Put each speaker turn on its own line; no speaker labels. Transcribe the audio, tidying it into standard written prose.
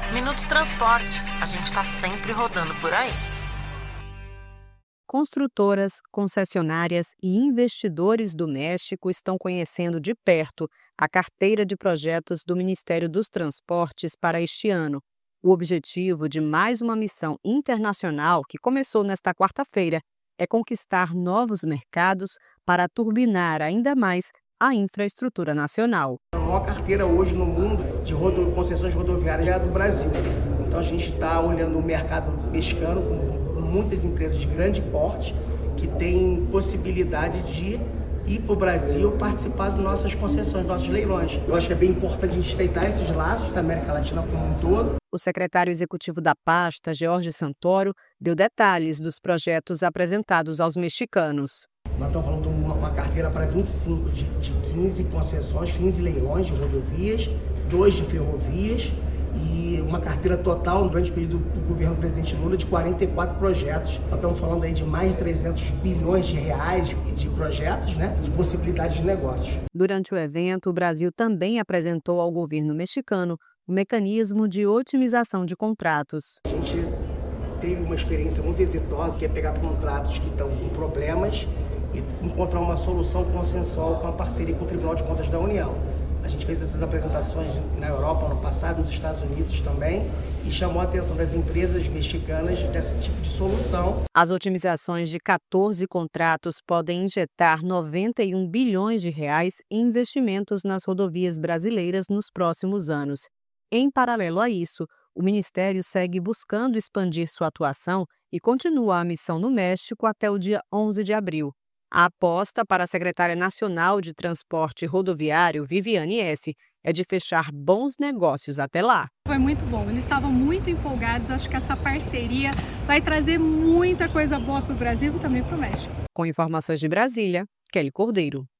Minuto Transporte, a gente está sempre rodando por aí.
Construtoras, concessionárias e investidores do México estão conhecendo de perto a carteira de projetos do Ministério dos Transportes para este ano. O objetivo de mais uma missão internacional, que começou nesta quarta-feira, é conquistar novos mercados para turbinar ainda mais a infraestrutura nacional.
A maior carteira hoje no mundo de concessões rodoviárias é a do Brasil. Então a gente está olhando o mercado mexicano com muitas empresas de grande porte que têm possibilidade de ir para o Brasil participar das nossas concessões, dos nossos leilões. Eu acho que é bem importante a gente estreitar esses laços da América Latina como um todo.
O secretário executivo da pasta, Jorge Santoro, deu detalhes dos projetos apresentados aos mexicanos.
Nós estamos falando de uma carteira para 25 de 15 concessões, 15 leilões de rodovias, 2 de ferrovias e uma carteira total, durante o período do governo do presidente Lula, de 44 projetos. Nós estamos falando aí de mais de 300 bilhões de reais de projetos, de possibilidades de negócios.
Durante o evento, o Brasil também apresentou ao governo mexicano o mecanismo de otimização de contratos.
A gente teve uma experiência muito exitosa, que é pegar contratos que estão com problemas e encontrar uma solução consensual com a parceria com o Tribunal de Contas da União. A gente fez essas apresentações na Europa ano passado, nos Estados Unidos também, e chamou a atenção das empresas mexicanas desse tipo de solução.
As otimizações de 14 contratos podem injetar 91 bilhões de reais em investimentos nas rodovias brasileiras nos próximos anos. Em paralelo a isso, o Ministério segue buscando expandir sua atuação e continua a missão no México até o dia 11 de abril. A aposta para a secretária nacional de Transporte Rodoviário, Viviane S., é de fechar bons negócios até lá.
Foi muito bom, eles estavam muito empolgados, acho que essa parceria vai trazer muita coisa boa para o Brasil e também para o México.
Com informações de Brasília, Kelly Cordeiro.